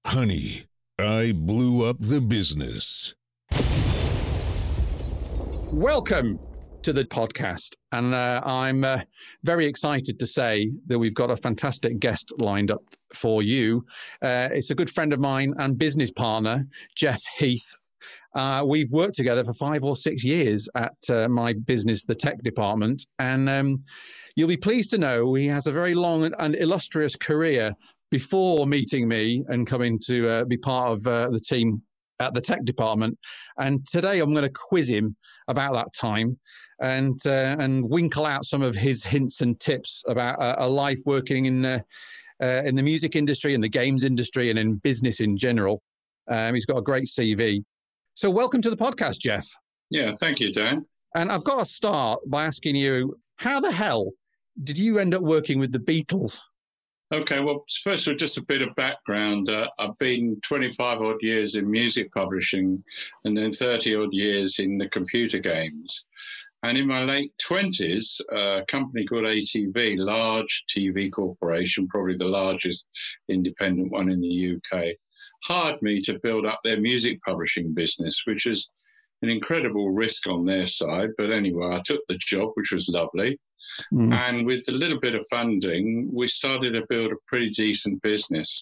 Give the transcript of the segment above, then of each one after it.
Honey, I blew up the business. Welcome to the podcast. And I'm very excited to say that we've got a fantastic guest lined up for you. It's a good friend of mine and business partner, Jeff Heath. We've worked together for 5 or 6 years at my business, the tech department. And you'll be pleased to know he has a very long and illustrious career before meeting me and coming to be part of the team at the tech department. And today I'm going to quiz him about that time and winkle out some of his hints and tips about a life working in the music industry, in the games industry, and in business in general. He's got a great CV. So welcome to the podcast, Jeff. Yeah, thank you, Dan. And I've got to start by asking you, how the hell did you end up working with the Beatles? Okay, well, first of all, just a bit of background. I've been 25 odd years in music publishing and then 30 odd years in the computer games. And in my late 20s, a company called ATV, large TV corporation, probably the largest independent one in the UK, hired me to build up their music publishing business, which is an incredible risk on their side. But anyway, I took the job, which was lovely. And with a little bit of funding, we started to build a pretty decent business.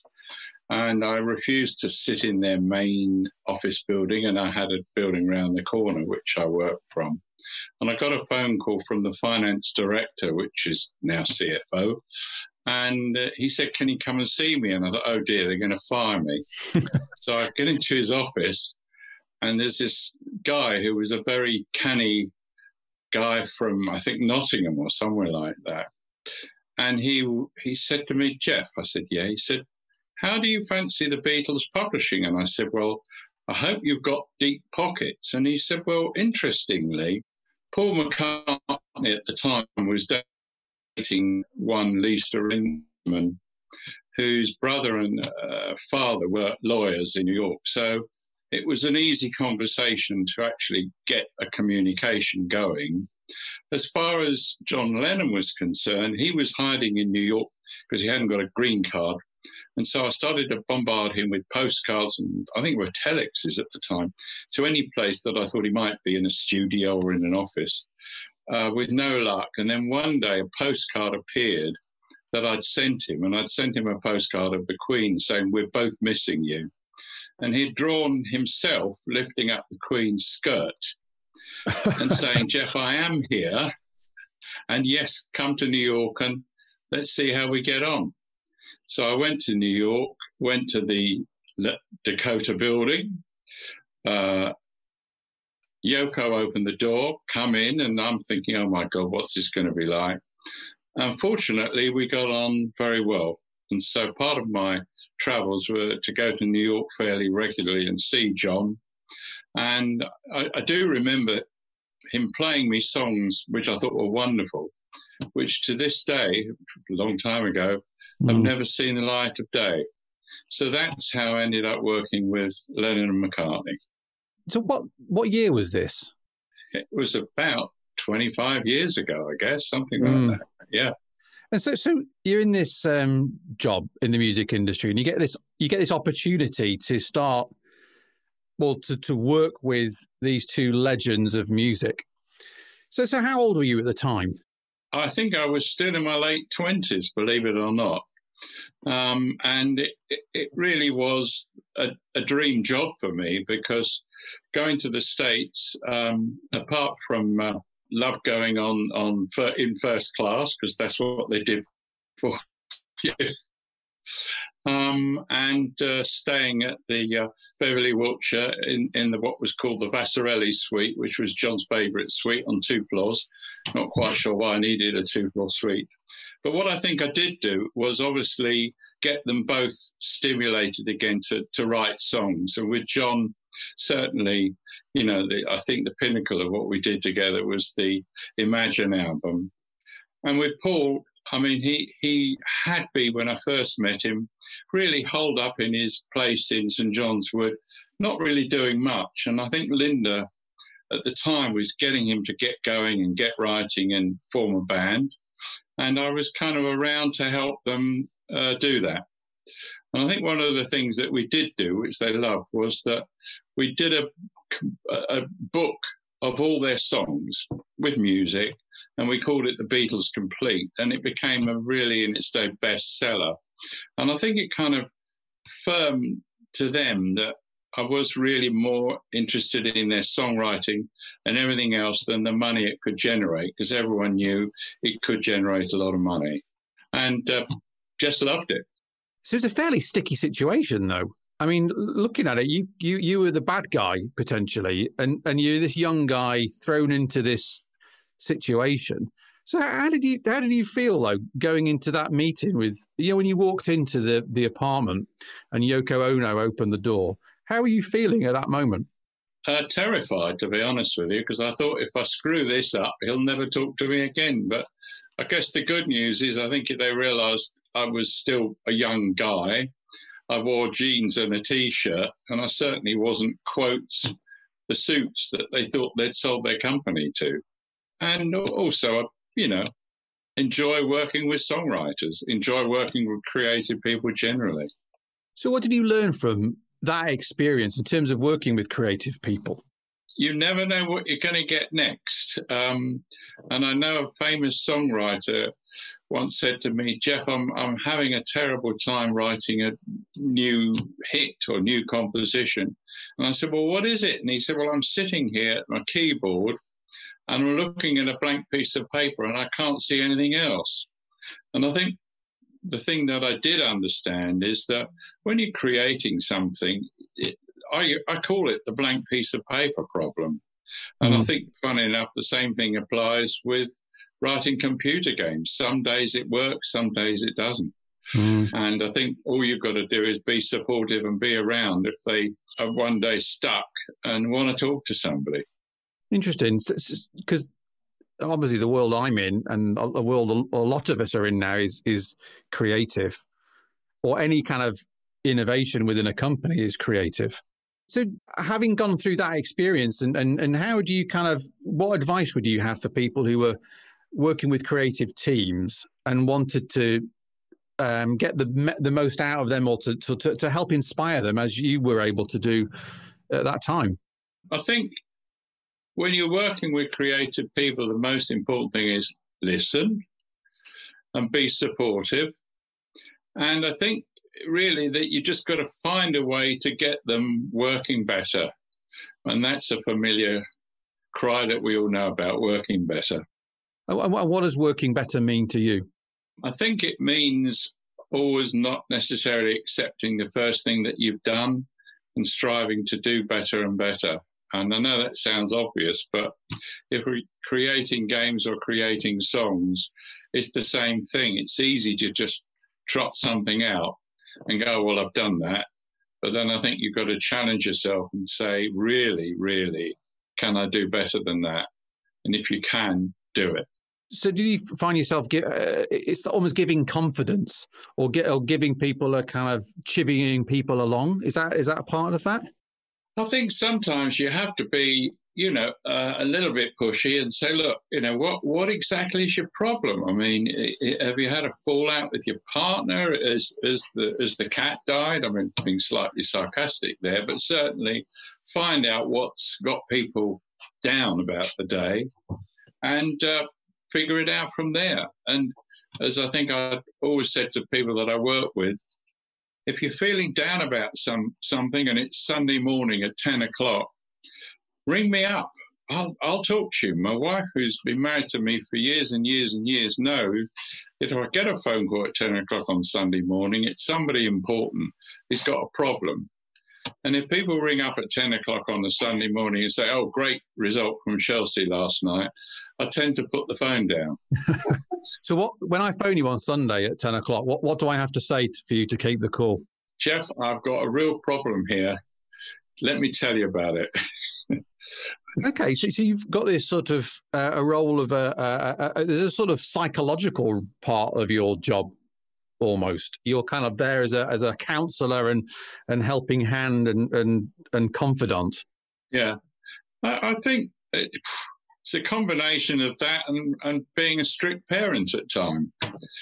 And I refused to sit in their main office building, and I had a building around the corner, which I worked from. And I got a phone call from the finance director, which is now CFO. And he said, "Can you come and see me?" And I thought, oh dear, they're going to fire me. So I get into his office, and there's this guy who was a very canny guy from, I think, Nottingham or somewhere like that. And he said to me, "Jeff," I said, "Yeah." He said, "How do you fancy the Beatles publishing?" And I said, "Well, I hope you've got deep pockets." And he said, "Well, interestingly, Paul McCartney at the time was dating one Lisa Rinman, whose brother and father were lawyers in New York. So it was an easy conversation to actually get a communication going. As far as John Lennon was concerned, he was hiding in New York because he hadn't got a green card. And so I started to bombard him with postcards, and I think were telexes at the time, to any place that I thought he might be, in a studio or in an office, with no luck. And then one day a postcard appeared that I'd sent him, and I'd sent him a postcard of the Queen saying, "We're both missing you." And he'd drawn himself lifting up the Queen's skirt and saying, "Jeff, I am here. And yes, come to New York and let's see how we get on." So I went to New York, went to the Dakota building. Yoko opened the door, "Come in." And I'm thinking, oh my God, what's this going to be like? Unfortunately, we got on very well. And so part of my travels were to go to New York fairly regularly and see John. And I do remember him playing me songs which I thought were wonderful, which to this day, a long time ago, I've never seen the light of day. So that's how I ended up working with Lennon and McCartney. So what year was this? It was about 25 years ago, I guess, something like that. Yeah. And so you're in this job in the music industry, and you get this opportunity to start, well, to work with these two legends of music. So how old were you at the time? I think I was still in my late 20s, believe it or not. And it really was a dream job for me, because going to the States, apart from love going on in first class, because that's what they did for you, and staying at the Beverly Wilshire in the what was called the Vassarelli suite, which was John's favourite suite, on 2 floors. Not quite sure why I needed a 2-floor suite. But what I think I did do was obviously get them both stimulated again to write songs. And with John, certainly, you know, I think the pinnacle of what we did together was the Imagine album. And with Paul, I mean, he had been, when I first met him, really holed up in his place in St John's Wood, not really doing much. And I think Linda, at the time, was getting him to get going and get writing and form a band. And I was kind of around to help them do that. And I think one of the things that we did do, which they loved, was that we did a book of all their songs with music, and we called it The Beatles Complete, and it became a really, in its day, bestseller. And I think it kind of affirmed to them that I was really more interested in their songwriting and everything else than the money it could generate, because everyone knew it could generate a lot of money, and just loved it. So it's a fairly sticky situation, though. I mean, looking at it, you were the bad guy potentially, and you're this young guy thrown into this situation. So how did you feel though going into that meeting with, when you walked into the apartment and Yoko Ono opened the door? How were you feeling at that moment? Terrified, to be honest with you, because I thought if I screw this up, he'll never talk to me again. But I guess the good news is I think they realised I was still a young guy. I wore jeans and a T-shirt, and I certainly wasn't, quotes, the suits that they thought they'd sold their company to. And also, enjoy working with songwriters, enjoy working with creative people generally. So what did you learn from that experience in terms of working with creative people? You never know what you're going to get next. And I know a famous songwriter once said to me, Jeff, I'm having a terrible time writing a new hit or new composition. And I said, well, what is it? And he said, well, I'm sitting here at my keyboard and I'm looking at a blank piece of paper and I can't see anything else. And I think the thing that I did understand is that when you're creating something, I call it the blank piece of paper problem. And I think, funny enough, the same thing applies with writing computer games. Some days it works, some days it doesn't. And I think all you've got to do is be supportive and be around if they are one day stuck and want to talk to somebody. Interesting, because obviously the world I'm in and the world a lot of us are in now is creative, or any kind of innovation within a company is creative. So having gone through that experience and how do you what advice would you have for people who were working with creative teams and wanted to get the most out of them, or to help inspire them as you were able to do at that time? I think when you're working with creative people, the most important thing is listen and be supportive. And I think really that you just got to find a way to get them working better. And that's a familiar cry that we all know about, working better. What does working better mean to you? I think it means always not necessarily accepting the first thing that you've done and striving to do better and better. And I know that sounds obvious, but if we're creating games or creating songs, it's the same thing. It's easy to just trot something out and go, well, I've done that. But then I think you've got to challenge yourself and say, really, really, can I do better than that? And if you can, do it. So do you find yourself, it's almost giving confidence or giving people a kind of chivying people along? Is that a part of that? I think sometimes you have to be, a little bit pushy and say, look, what exactly is your problem? I mean, have you had a fallout with your partner as the cat died? I mean, being slightly sarcastic there, but certainly find out what's got people down about the day and figure it out from there. And as I think I've always said to people that I work with, if you're feeling down about something and it's Sunday morning at 10 o'clock, ring me up. I'll talk to you. My wife, who's been married to me for years and years and years, knows that if I get a phone call at 10 o'clock on Sunday morning, it's somebody important who's got a problem. And if people ring up at 10 o'clock on a Sunday morning and say, oh, great result from Chelsea last night, I tend to put the phone down. So when I phone you on Sunday at 10 o'clock, what do I have to say for you to keep the call? Jeff, I've got a real problem here. Let me tell you about it. Okay, so you've got this sort of a role of there's a sort of psychological part of your job. Almost, you're kind of there as a counsellor and helping hand and confidant. Yeah, I think it's a combination of that and being a strict parent at times.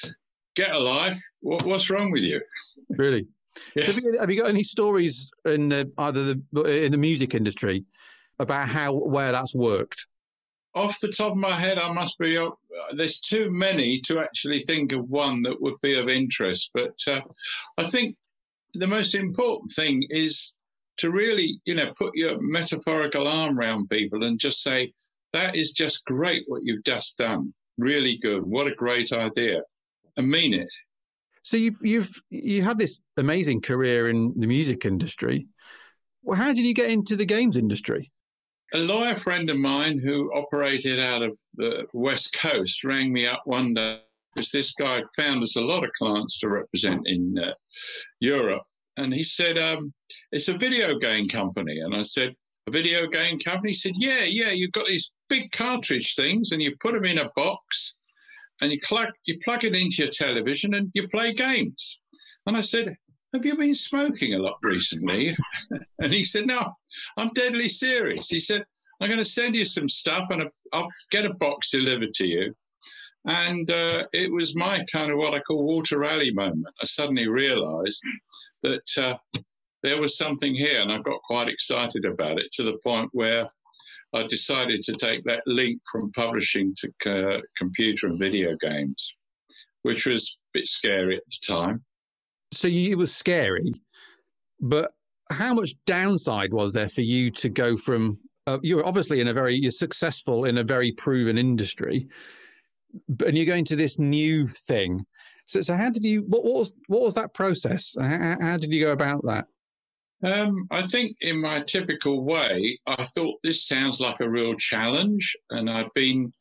get a life. What's wrong with you? Really? Yeah. So have you got any stories in in the music industry about where that's worked? Off the top of my head, I must be. There's too many to actually think of one that would be of interest. But I think the most important thing is to really, put your metaphorical arm around people and just say, that is just great what you've just done. Really good. What a great idea. And mean it. So you had this amazing career in the music industry. Well, how did you get into the games industry? A lawyer friend of mine who operated out of the West Coast rang me up one day because this guy found us a lot of clients to represent in Europe. And he said, it's a video game company. And I said, a video game company? He said, yeah, you've got these big cartridge things and you put them in a box and you plug it into your television and you play games. And I said, have you been smoking a lot recently? And he said, no, I'm deadly serious. He said, I'm going to send you some stuff and I'll get a box delivered to you. And it was my kind of what I call Walter Raleigh moment. I suddenly realized that there was something here and I got quite excited about it to the point where I decided to take that leap from publishing to computer and video games, which was a bit scary at the time. So it was scary, but how much downside was there for you to go from, you were obviously you're successful in a very proven industry, and you're going to this new thing. So how did you, what was that process? How did you go about that? I think in my typical way, I thought this sounds like a real challenge. And I've been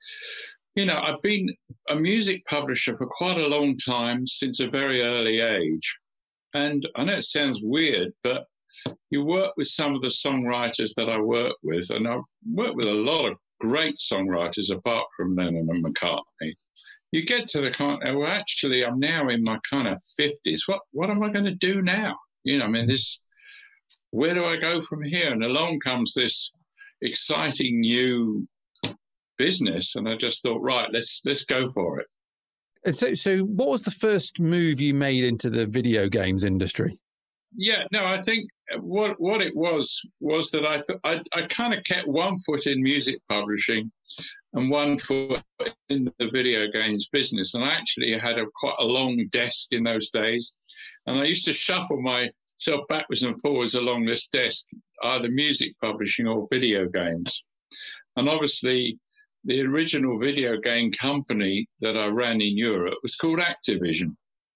a music publisher for quite a long time, since a very early age. And I know it sounds weird, but you work with some of the songwriters that I work with, and I've worked with a lot of great songwriters apart from Lennon and McCartney. You get to the kind of, well, actually, I'm now in my kind of 50s. What am I going to do now? Where do I go from here? And along comes this exciting new business, and I just thought, right, let's go for it. And so what was the first move you made into the video games industry? Yeah, no, I think what it was that I kind of kept one foot in music publishing and one foot in the video games business. And I actually had quite a long desk in those days. And I used to shuffle myself backwards and forwards along this desk, either music publishing or video games. And obviously, the original video game company that I ran in Europe was called Activision.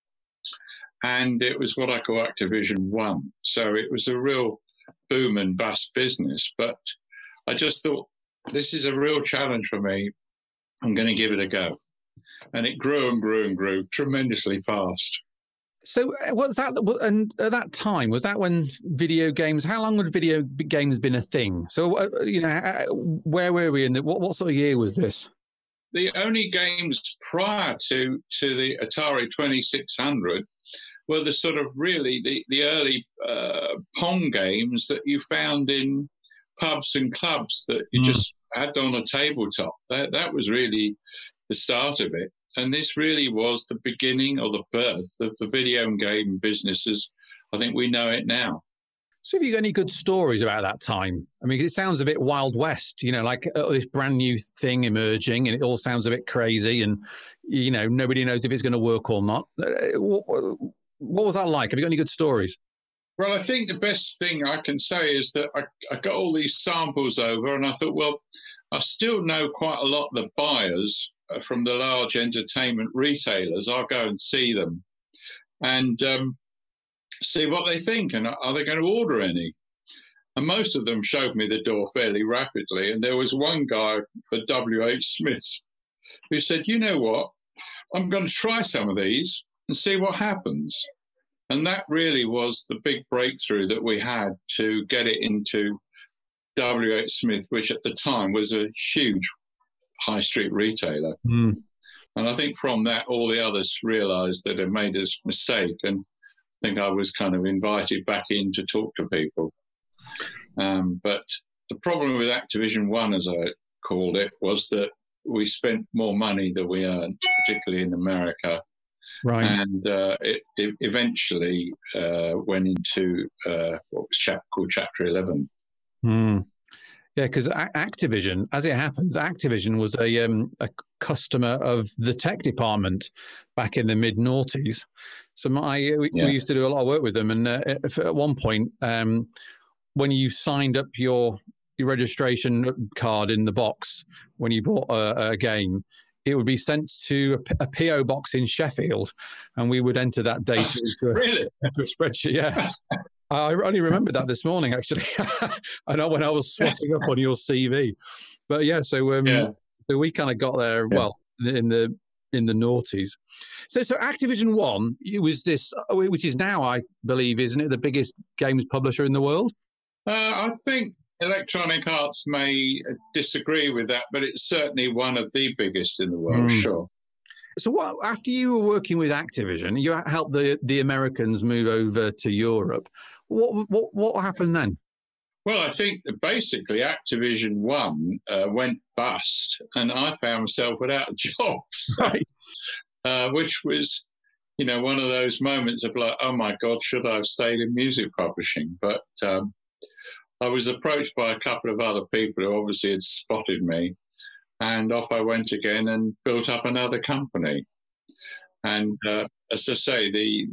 And it was what I call Activision One. So it was a real boom and bust business. But I just thought, this is a real challenge for me. I'm going to give it a go. And it grew and grew and grew tremendously fast. So what's that? And at that time, was that when video games, how long had video games been a thing? So, where were we in what sort of year was this? The only games prior to the Atari 2600 were the sort of really the early Pong games that you found in pubs and clubs that you just had on a tabletop. That was really the start of it. And this really was the beginning or the birth of the video game business as I think we know it now. So have you got any good stories about that time? I mean, it sounds a bit Wild West, like this brand new thing emerging, and it all sounds a bit crazy, and, nobody knows if it's going to work or not. What was that like? Have you got any good stories? Well, I think the best thing I can say is that I got all these samples over, and I thought, well, I still know quite a lot of the buyers from the large entertainment retailers. I'll go and see them and see what they think, and are they going to order any? And most of them showed me the door fairly rapidly. And there was one guy for WH Smith's who said, you know what, I'm going to try some of these and see what happens. And that really was the big breakthrough that we had to get it into WH Smith, which at the time was a huge high street retailer. And I think from that, all the others realized that they made a mistake. And I think I was kind of invited back in to talk to people. But the problem with Activision One, as I called it, was that we spent more money than we earned, particularly in America. Right. And it eventually went into what was called Chapter 11. Mm. Yeah, because Activision, as it happens, Activision was a customer of the tech department back in the mid-noughties. So we used to do a lot of work with them. And at one point, when you signed up your registration card in the box, when you bought a game, it would be sent to a PO box in Sheffield, and we would enter that data into a spreadsheet. Yeah. I only remembered that this morning, actually. I know when I was swatting up on your CV. But yeah, so we kind of got there, well, in the noughties. So Activision One, it was this, which is now, I believe, isn't it, the biggest games publisher in the world? I think Electronic Arts may disagree with that, but it's certainly one of the biggest in the world, sure. So what, after you were working with Activision, you helped the Americans move over to Europe. What happened then? Well, I think that basically Activision One went bust, and I found myself without a job, which was, one of those moments of like, oh my God, should I have stayed in music publishing? But I was approached by a couple of other people who obviously had spotted me, and off I went again and built up another company. And as I say,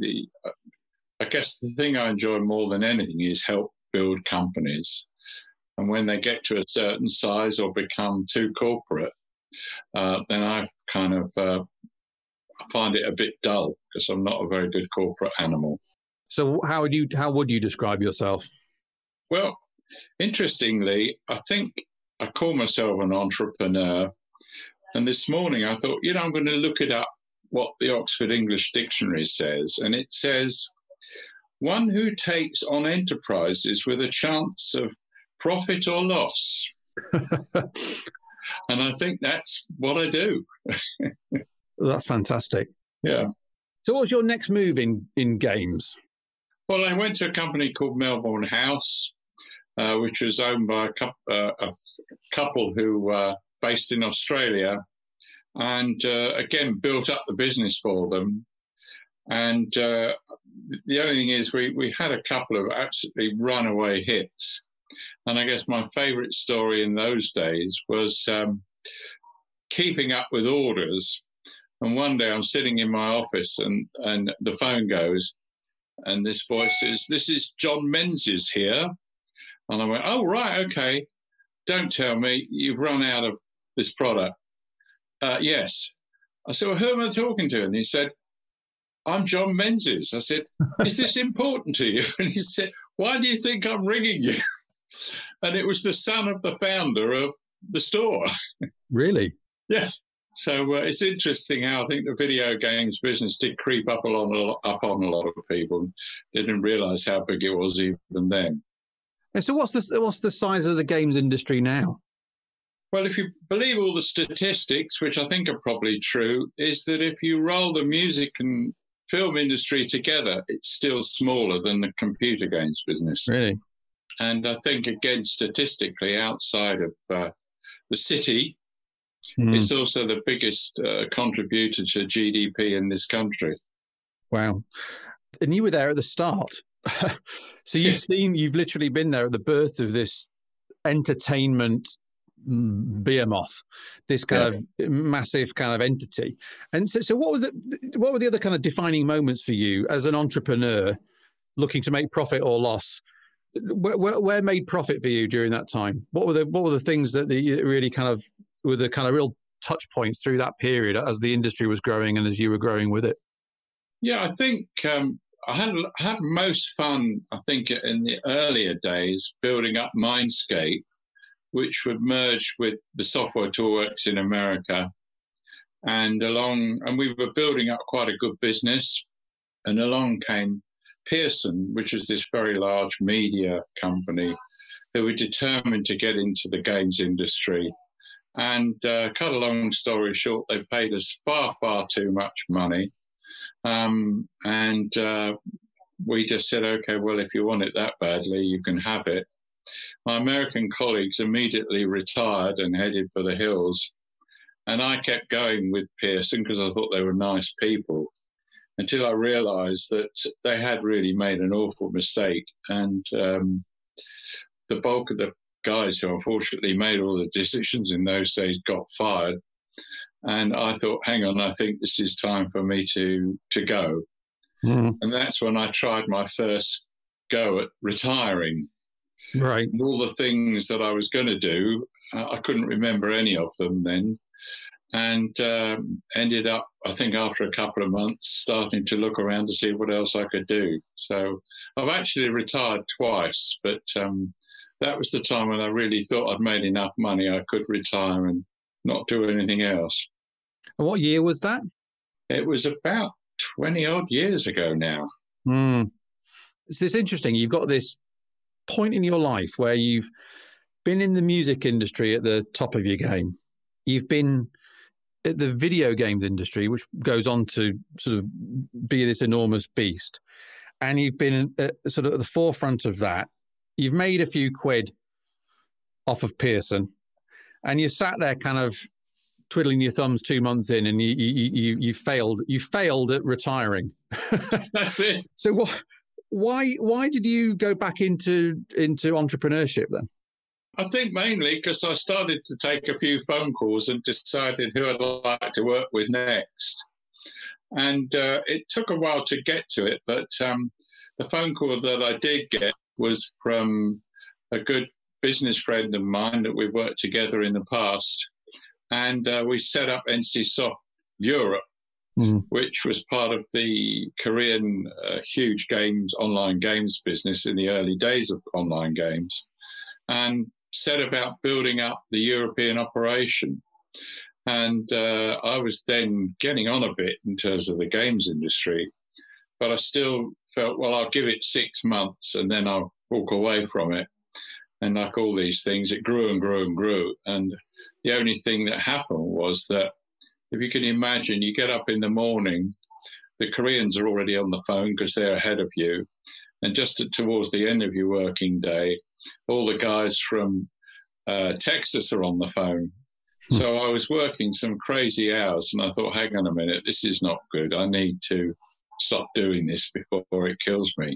I guess the thing I enjoy more than anything is help build companies. And when they get to a certain size or become too corporate, then I kind of find it a bit dull because I'm not a very good corporate animal. So how would you describe yourself? Well, interestingly, I think I call myself an entrepreneur. And this morning I thought, I'm going to look it up, what the Oxford English Dictionary says. And it says, one who takes on enterprises with a chance of profit or loss. And I think that's what I do. That's fantastic. Yeah. So what was your next move in games? Well, I went to a company called Melbourne House, which was owned by a couple who were based in Australia, and again, built up the business for them. And the only thing is we had a couple of absolutely runaway hits. And I guess my favourite story in those days was keeping up with orders. And one day I'm sitting in my office and the phone goes, and this voice says, "This is John Menzies here." And I went, "Oh, right, okay. Don't tell me you've run out of this product." Yes. I said, "Well, who am I talking to?" And he said, "I'm John Menzies." I said, "Is this important to you?" And he said, "Why do you think I'm ringing you?" And it was the son of the founder of the store. Really? Yeah. So it's interesting how I think the video games business did creep up on a lot of people. Didn't realise how big it was even then. And so what's the size of the games industry now? Well, if you believe all the statistics, which I think are probably true, is that if you roll the music and film industry together, it's still smaller than the computer games business. Really? And I think, again, statistically, outside of the city, it's also the biggest contributor to GDP in this country. Wow. And you were there at the start. So you've literally been there at the birth of this entertainment behemoth, this kind of massive kind of entity. And so what were the other kind of defining moments for you as an entrepreneur looking to make profit or loss? Where made profit for you during that time? What were the things that really kind of were the kind of real touch points through that period as the industry was growing and as you were growing with it? Yeah, I think I had most fun, I think, in the earlier days building up Mindscape, which would merge with the Software Toolworks in America. And we were building up quite a good business. And along came Pearson, which is this very large media company who were determined to get into the games industry. And cut a long story short, they paid us far, far too much money. And we just said, okay, well, if you want it that badly, you can have it. My American colleagues immediately retired and headed for the hills. And I kept going with Pearson because I thought they were nice people. until I realised that they had really made an awful mistake. And the bulk of the guys who unfortunately made all the decisions in those days got fired. And I thought, hang on, I think this is time for me to go. Mm. And that's when I tried my first go at retiring. Right. And all the things that I was going to do, I couldn't remember any of them then. And ended up, I think after a couple of months, starting to look around to see what else I could do. So I've actually retired twice, but that was the time when I really thought I'd made enough money I could retire and not do anything else. And what year was that? It was about 20 odd years ago now. Mm. It's interesting. You've got this point in your life where you've been in the music industry at the top of your game. You've been at the video games industry, which goes on to sort of be this enormous beast. And you've been sort of at the forefront of that. You've made a few quid off of Pearson, and you sat there kind of twiddling your thumbs 2 months in, and you failed. You failed at retiring. That's it. So why did you go back into entrepreneurship then? I think mainly because I started to take a few phone calls and decided who I'd like to work with next. And it took a while to get to it, but the phone call that I did get was from a good business friend of mine that we've worked together in the past. And we set up NCSoft Europe, which was part of the Korean huge games, online games business in the early days of online games, and set about building up the European operation. And I was then getting on a bit in terms of the games industry, but I still felt, well, I'll give it 6 months and then I'll walk away from it. And like all these things, it grew and grew and grew. And the only thing that happened was that, if you can imagine, you get up in the morning, the Koreans are already on the phone because they're ahead of you. And just towards the end of your working day, all the guys from Texas are on the phone. So I was working some crazy hours, and I thought, hang on a minute, this is not good. I need to stop doing this before it kills me.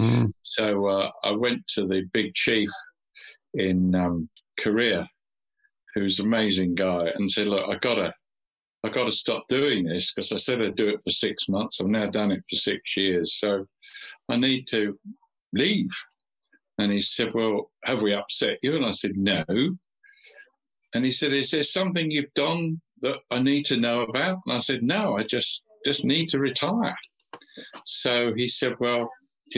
So I went to the big chief in Korea, who's an amazing guy, and said, look, I gotta stop doing this, because I said I'd do it for 6 months. I've now done it for 6 years. So I need to leave. And he said, well, have we upset you? And I said, no. And he said, is there something you've done that I need to know about? And I said, no, I just need to retire. So he said, well,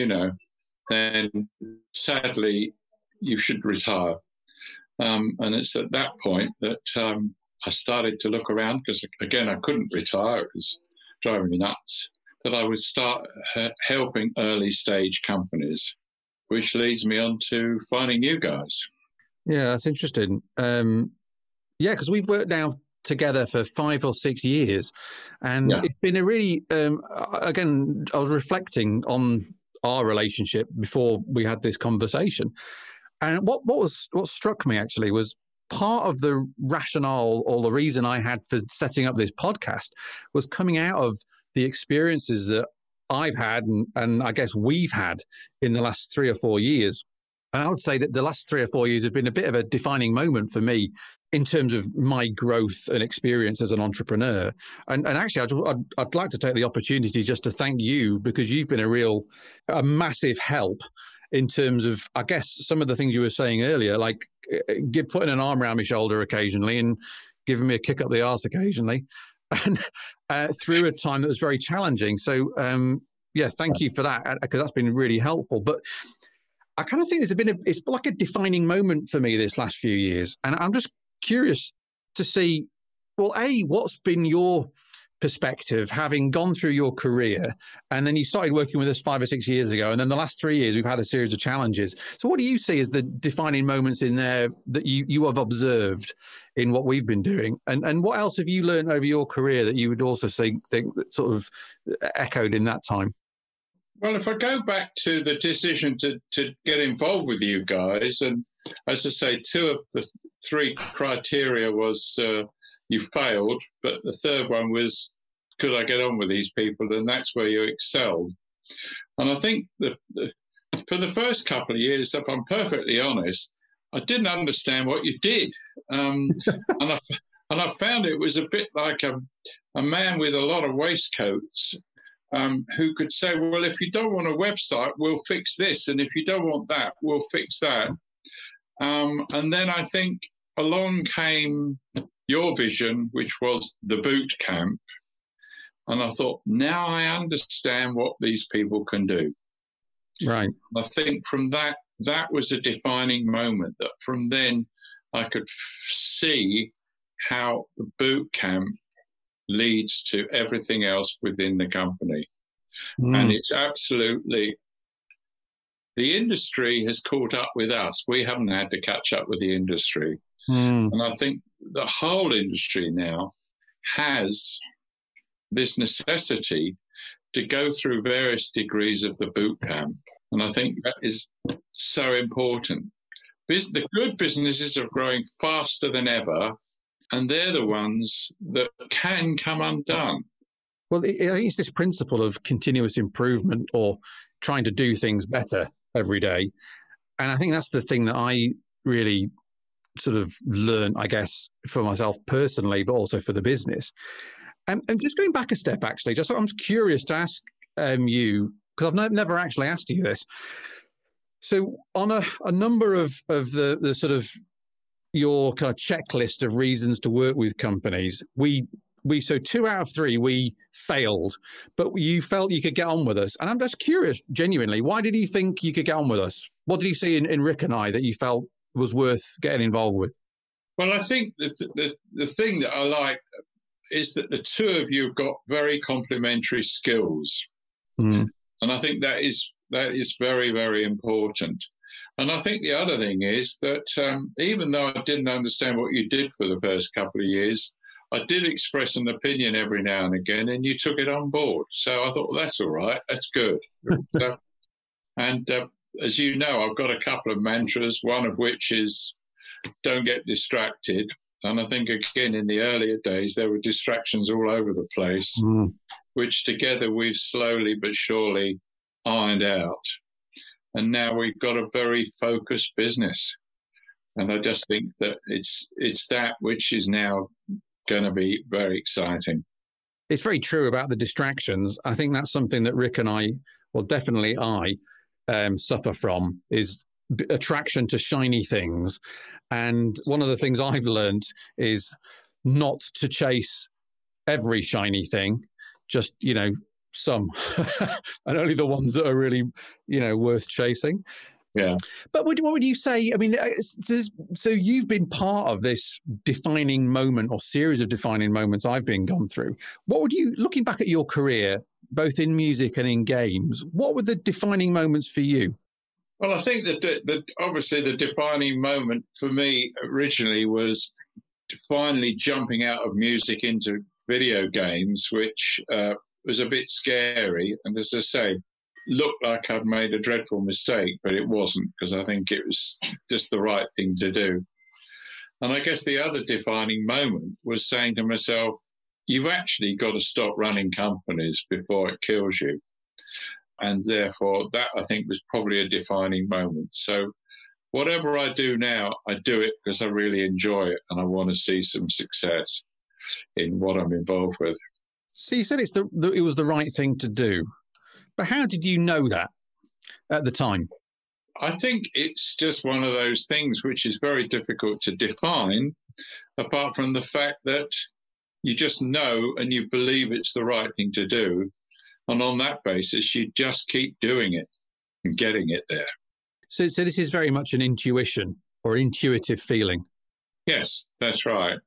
then sadly, you should retire. And it's at that point that I started to look around, because, again, I couldn't retire. It was driving me nuts. That I would start helping early stage companies, which leads me on to finding you guys. Yeah, that's interesting. Because we've worked now together for 5 or 6 years, and it's been a really, again, I was reflecting on our relationship before we had this conversation. And what struck me actually was part of the rationale, or the reason I had for setting up this podcast, was coming out of the experiences that I've had and I guess we've had in the last 3 or 4 years. And I would say that the last 3 or 4 years have been a bit of a defining moment for me in terms of my growth and experience as an entrepreneur. And actually, I'd like to take the opportunity just to thank you, because you've been a massive help in terms of, I guess, some of the things you were saying earlier, like putting an arm around my shoulder occasionally and giving me a kick up the arse occasionally, and through a time that was very challenging. So, thank you for that, because that's been really helpful. But I kind of think it's like a defining moment for me this last few years. And I'm just curious to see, well, what's been your perspective, having gone through your career, and then you started working with us 5 or 6 years ago, and then the last 3 years we've had a series of challenges. So what do you see as the defining moments in there that you have observed in what we've been doing, and what else have you learned over your career that you would also think that sort of echoed in that time? Well, if I go back to the decision to get involved with you guys, and as I say, 2 of the 3 criteria was you failed, but the third one was could I get on with these people? And that's where you excelled. And I think that for the first couple of years, if I'm perfectly honest, I didn't understand what you did. And I found it was a bit like a man with a lot of waistcoats who could say, well, if you don't want a website, we'll fix this. And if you don't want that, we'll fix that. And then I think along came your vision, which was the boot camp. And I thought, now I understand what these people can do. Right. I think from that was a defining moment, that from then I could see how the boot camp leads to everything else within the company. And it's absolutely, the industry has caught up with us. We haven't had to catch up with the industry. And I think the whole industry now has this necessity to go through various degrees of the boot camp. And I think that is so important. The good businesses are growing faster than ever, and they're the ones that can come undone. Well, I think it's this principle of continuous improvement, or trying to do things better every day. And I think that's the thing that I really sort of learn, I guess, for myself personally, but also for the business. And just going back a step, actually, I'm curious to ask you, because I've never actually asked you this. So on a number of the sort of your kind of checklist of reasons to work with companies, so 2 out of 3, we failed, but you felt you could get on with us. And I'm just curious, genuinely, why did you think you could get on with us? What did you see in Rick and I that you felt was worth getting involved with? Well, I think that the thing that I like is that the two of you have got very complementary skills. And I think that is very, very important. And I think the other thing is that even though I didn't understand what you did for the first couple of years, I did express an opinion every now and again, and you took it on board. So I thought, well, that's all right. That's good. And as you know, I've got a couple of mantras, one of which is don't get distracted. And I think, again, in the earlier days, there were distractions all over the place, which together we've slowly but surely ironed out. And now we've got a very focused business. And I just think that it's that which is now going to be very exciting. It's very true about the distractions. I think that's something that Rick and I, well, definitely I, suffer from, is attraction to shiny things. And one of the things I've learned is not to chase every shiny thing, just, some, and only the ones that are really, worth chasing. Yeah. But what would you say? I mean, so you've been part of this defining moment or series of defining moments I've been gone through. What would you, looking back at your career, both in music and in games, what were the defining moments for you? Well, I think that obviously the defining moment for me originally was finally jumping out of music into video games, which was a bit scary. And as I say, looked like I'd made a dreadful mistake, but it wasn't, because I think it was just the right thing to do. And I guess the other defining moment was saying to myself, you've actually got to stop running companies before it kills you. And therefore, that, I think, was probably a defining moment. So whatever I do now, I do it because I really enjoy it and I want to see some success in what I'm involved with. So you said it was the right thing to do. But how did you know that at the time? I think it's just one of those things which is very difficult to define, apart from the fact that you just know and you believe it's the right thing to do. And on that basis, you just keep doing it and getting it there. So this is very much an intuition or intuitive feeling. Yes, that's right.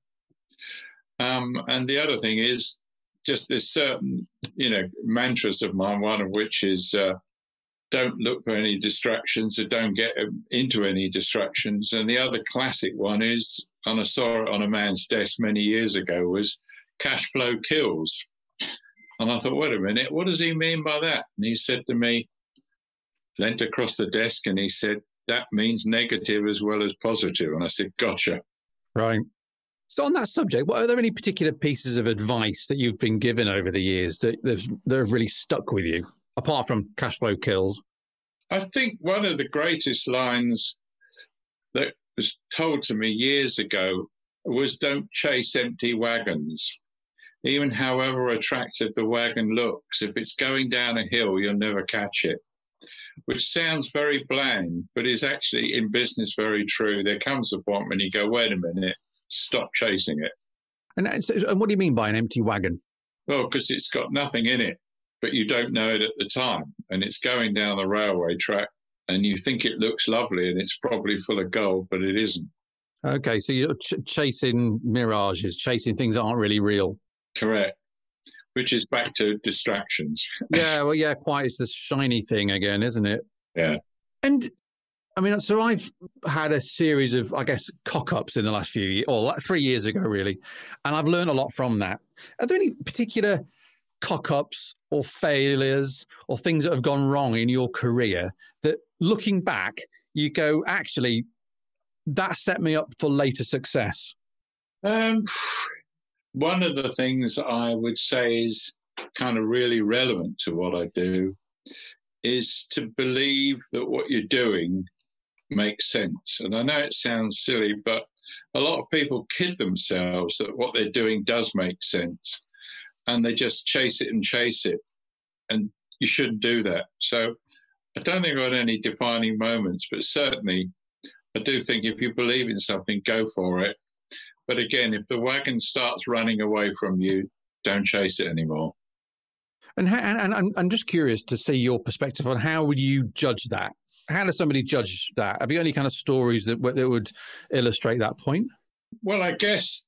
And the other thing is just this certain, mantras of mine, one of which is don't look for any distractions, or don't get into any distractions. And the other classic one is, and I saw it on a man's desk many years ago, was cash flow kills. And I thought, wait a minute, what does he mean by that? And he said to me, leant across the desk, and he said, that means negative as well as positive. And I said, gotcha. Right. So on that subject, what are there any particular pieces of advice that you've been given over the years that have really stuck with you, apart from cash flow kills? I think one of the greatest lines that was told to me years ago was, don't chase empty wagons. Even however attractive the wagon looks, if it's going down a hill, you'll never catch it. Which sounds very bland, but is actually in business very true. There comes a point when you go, wait a minute, stop chasing it. And what do you mean by an empty wagon? Well, because it's got nothing in it, but you don't know it at the time. And it's going down the railway track and you think it looks lovely and it's probably full of gold, but it isn't. Okay, so you're chasing mirages, chasing things that aren't really real. Correct. Which is back to distractions. Yeah, well, yeah, quite. It's the shiny thing again, isn't it? Yeah. And I mean, so I've had a series of, I guess, cock-ups in the last few years, or like 3 years ago, really. And I've learned a lot from that. Are there any particular cock-ups or failures or things that have gone wrong in your career that, looking back, you go, actually, that set me up for later success? One of the things I would say is kind of really relevant to what I do is to believe that what you're doing makes sense. And I know it sounds silly, but a lot of people kid themselves that what they're doing does make sense. And they just chase it and chase it. And you shouldn't do that. So I don't think I've got any defining moments, but certainly I do think if you believe in something, go for it. But again, if the wagon starts running away from you, don't chase it anymore. And I'm just curious to see your perspective on how would you judge that? How does somebody judge that? Have you got any kind of stories that would illustrate that point? Well, I guess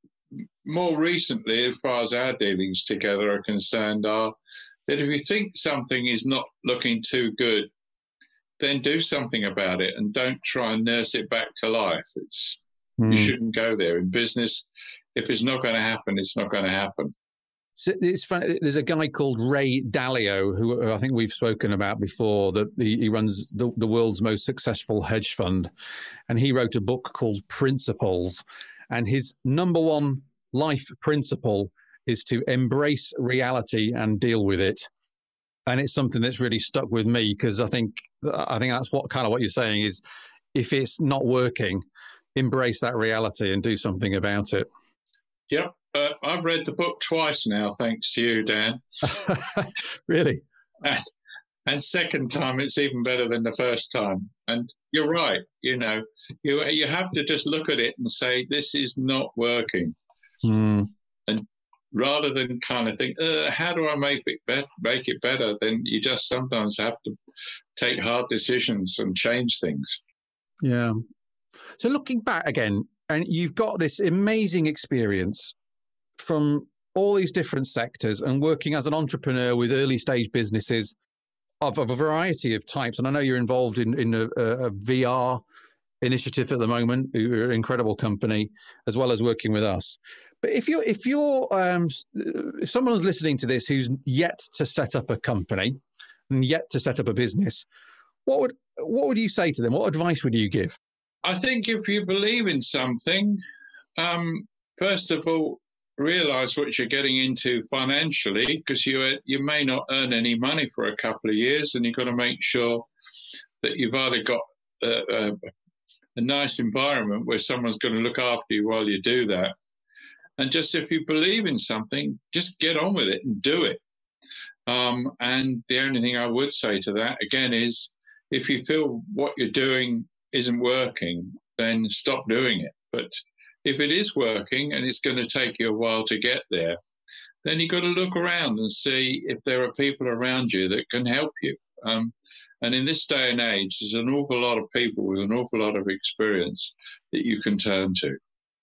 more recently, as far as our dealings together are concerned, are that if you think something is not looking too good, then do something about it and don't try and nurse it back to life. You shouldn't go there. In business, if it's not going to happen, it's not going to happen. So it's funny. There's a guy called Ray Dalio, who I think we've spoken about before, that he runs the world's most successful hedge fund. And he wrote a book called Principles. And his number one life principle is to embrace reality and deal with it. And it's something that's really stuck with me, because I think that's what you're saying is, if it's not working, embrace that reality and do something about it. Yep. I've read the book twice now, thanks to you, Dan. Really? And second time, it's even better than the first time. And you're right. You have to just look at it and say, this is not working. And rather than kind of think, how do I make it better? Then you just sometimes have to take hard decisions and change things. Yeah. So looking back again, and you've got this amazing experience from all these different sectors and working as an entrepreneur with early stage businesses of a variety of types. And I know you're involved in a VR initiative at the moment, you're an incredible company, as well as working with us. But if someone's listening to this who's yet to set up a company and yet to set up a business, what would you say to them? What advice would you give? I think if you believe in something, first of all, realize what you're getting into financially, because you may not earn any money for a couple of years, and you've got to make sure that you've either got a nice environment where someone's going to look after you while you do that. And just if you believe in something, just get on with it and do it. And the only thing I would say to that, again, is if you feel what you're doing isn't working, then stop doing it. But if it is working and it's going to take you a while to get there, then you've got to look around and see if there are people around you that can help you. And in this day and age, there's an awful lot of people with an awful lot of experience that you can turn to.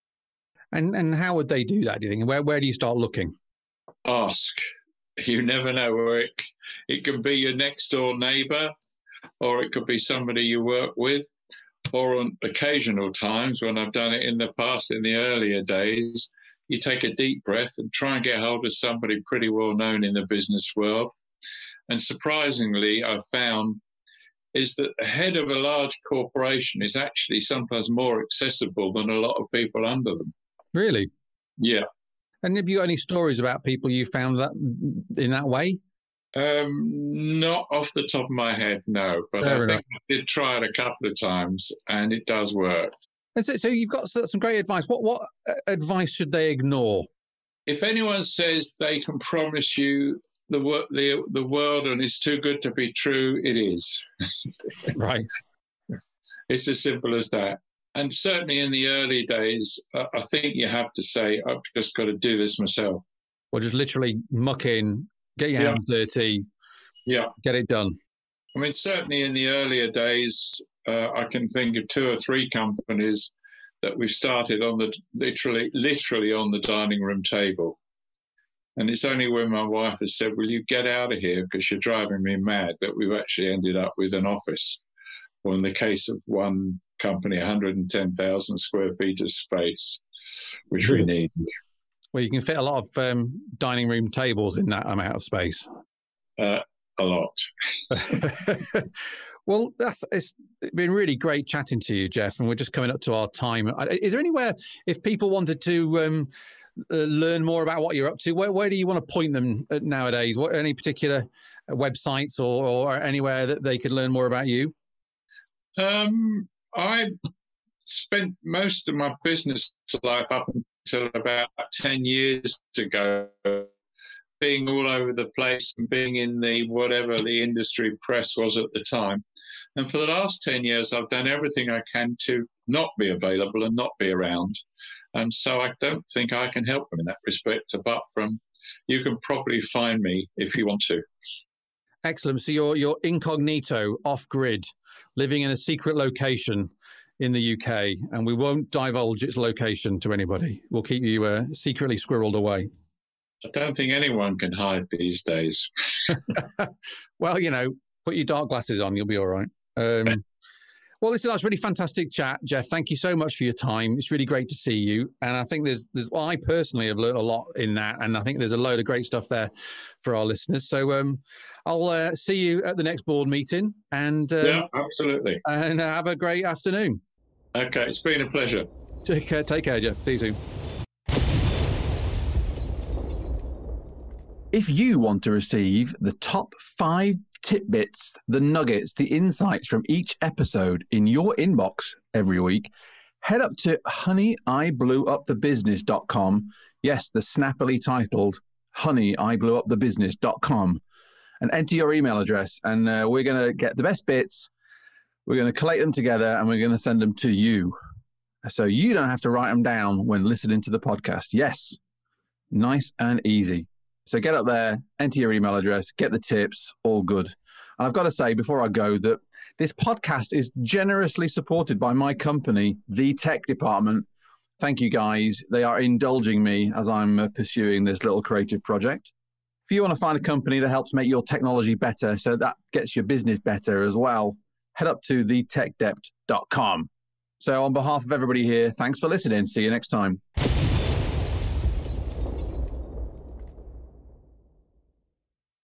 And how would they do that, do you think? Where do you start looking? Ask. You never know where it can be your next door neighbour, or it could be somebody you work with, or on occasional times when I've done it in the past, in the earlier days, you take a deep breath and try and get hold of somebody pretty well known in the business world. And surprisingly, I've found is that the head of a large corporation is actually sometimes more accessible than a lot of people under them. Really? Yeah. And have you got any stories about people you found that in that way? Not off the top of my head, no. But Fair I enough. think I did try it a couple of times, and it does work. And so you've got some great advice. What advice should they ignore? If anyone says they can promise you the world and it's too good to be true, it is. Right. It's as simple as that. And certainly in the early days, I think you have to say, I've just got to do this myself. Or just literally muck in, get your hands dirty, get it done. I mean, certainly in the earlier days, I can think of 2 or 3 companies that we started on the literally on the dining room table. And it's only when my wife has said, will you get out of here because you're driving me mad, that we've actually ended up with an office. Or in the case of one company, 110,000 square feet of space, which we need. Well, you can fit a lot of dining room tables in that amount of space. A lot. Well, it's been really great chatting to you, Jeff, and we're just coming up to our time. Is there anywhere, if people wanted to learn more about what you're up to, where do you want to point them nowadays? Any particular websites or anywhere that they could learn more about you? I spent most of my business life up until about 10 years ago being all over the place and being in the whatever the industry press was at the time. And for the last 10 years, I've done everything I can to not be available and not be around. And so I don't think I can help them in that respect, apart from you can probably find me if you want to. Excellent. So you're incognito, off-grid, living in a secret location in the UK, and we won't divulge its location to anybody. We'll keep you secretly squirreled away. I don't think anyone can hide these days. Well, put your dark glasses on, you'll be all right. Well, that's a really fantastic chat, Jeff. Thank you so much for your time. It's really great to see you. And I think I personally have learned a lot in that. And I think there's a load of great stuff there for our listeners. So I'll see you at the next board meeting. And yeah, absolutely. And have a great afternoon. Okay, it's been a pleasure. Take care, Jeff. See you soon. If you want to receive the top 5 tidbits, the nuggets, the insights from each episode in your inbox every week, head up to honeyblueupthebusiness.com. Yes, the snappily titled honeyblueupthebusiness.com, and enter your email address. And we're going to get the best bits. We're going to collate them together and we're going to send them to you. So you don't have to write them down when listening to the podcast. Yes, nice and easy. So get up there, enter your email address, get the tips, all good. And I've got to say before I go that this podcast is generously supported by my company, The Tech Department. Thank you, guys. They are indulging me as I'm pursuing this little creative project. If you want to find a company that helps make your technology better so that gets your business better as well, head up to thetechdept.com. So on behalf of everybody here, thanks for listening. See you next time.